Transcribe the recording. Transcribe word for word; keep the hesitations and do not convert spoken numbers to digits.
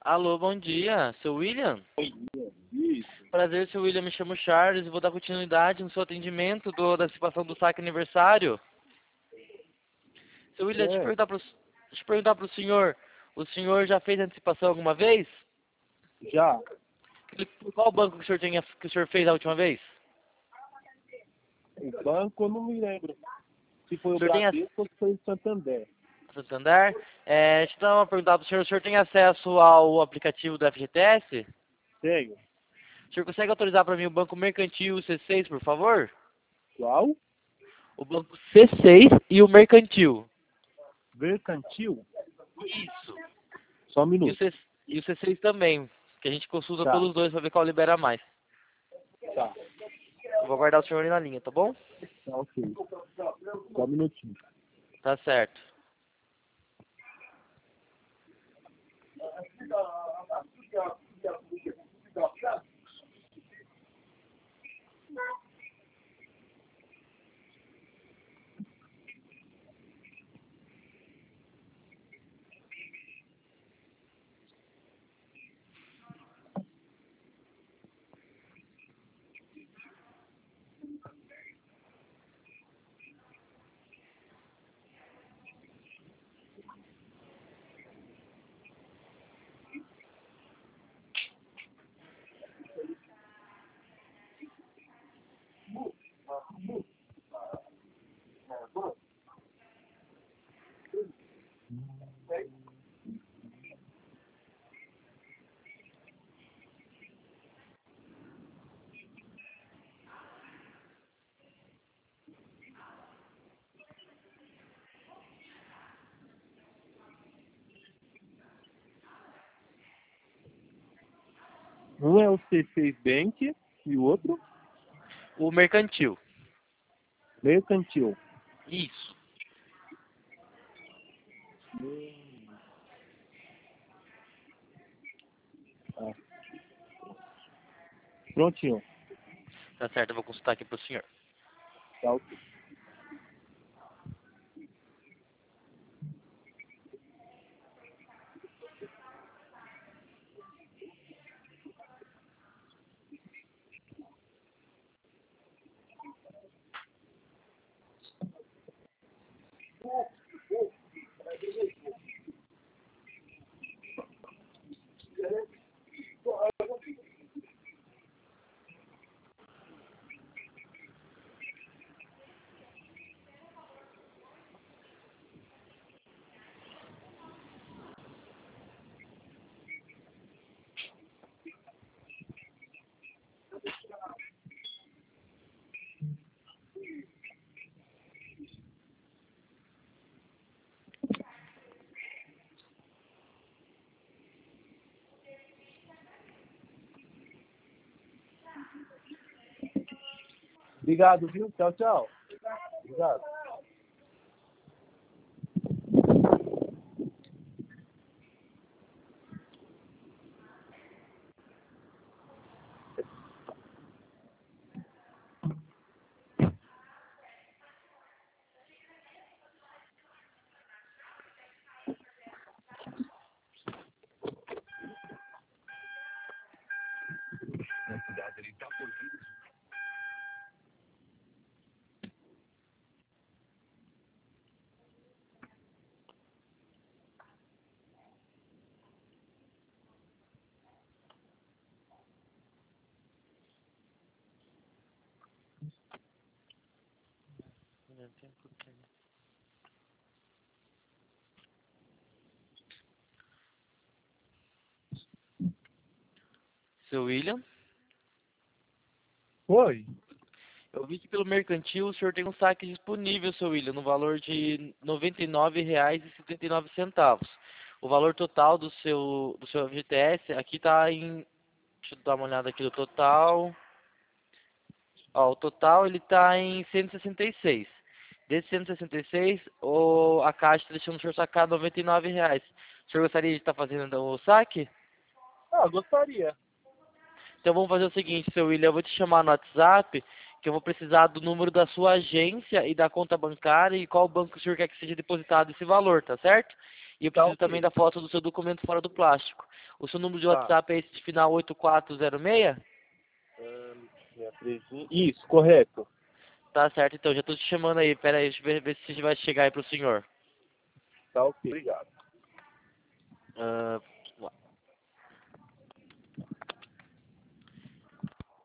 Alô, bom dia, seu William? Oi, isso. Prazer, seu William, me chamo Charles e vou dar continuidade no seu atendimento do, da antecipação do saque aniversário. Seu William, deixa eu É, perguntar pro, deixa eu perguntar pro senhor, o senhor já fez antecipação alguma vez? já. Por qual banco que o senhor, tinha, que o senhor fez a última vez? O banco eu não me lembro. Se foi O o senhor tem ac- Bradesco ou se foi o Santander. Santander? É, deixa eu dar uma pergunta pro senhor, o senhor tem acesso ao aplicativo do F G T S? Tenho. O senhor consegue autorizar para mim o Banco Mercantil C seis, por favor? Qual? O Banco C seis e o Mercantil. Mercantil? Isso. Só um E o, minuto. C, e o C seis também, que a gente consulta Tá, pelos dois para ver qual libera mais. tá. Eu vou aguardar o senhor ali na linha, tá bom? Tá, ok. Só um minutinho. Tá certo. Um é o C seis Bank e o outro O Mercantil. Mercantil. Isso. Tá. Prontinho. Tá certo, eu vou consultar aqui pro senhor. Tá, ok. Obrigado, viu? Tchau, tchau. Obrigado. Seu William, Oi. eu vi que pelo Mercantil o senhor tem um saque disponível, seu William, no valor de noventa e nove reais e setenta e nove centavos. O valor total do seu, do seu F G T S aqui tá em... Deixa eu dar uma olhada aqui do total. Ó, o total ele tá em cento e sessenta e seis. Desse cento e sessenta e seis, o, a Caixa está deixando o senhor sacar noventa e nove reais. O senhor gostaria de estar fazendo então, o saque? Ah, gostaria. Então vamos fazer o seguinte, seu William, eu vou te chamar no WhatsApp, que eu vou precisar do número da sua agência e da conta bancária e qual banco o senhor quer que seja depositado esse valor, tá certo? E eu Tá preciso ok. também da foto do seu documento fora do plástico. O seu número de Tá. WhatsApp é esse de final oito quatro zero seis? Ahn, minha presinha. Isso, correto. Tá certo, então, já tô te chamando aí. Pera aí, deixa eu ver, ver se vai chegar aí pro senhor. Tá ok. Obrigado.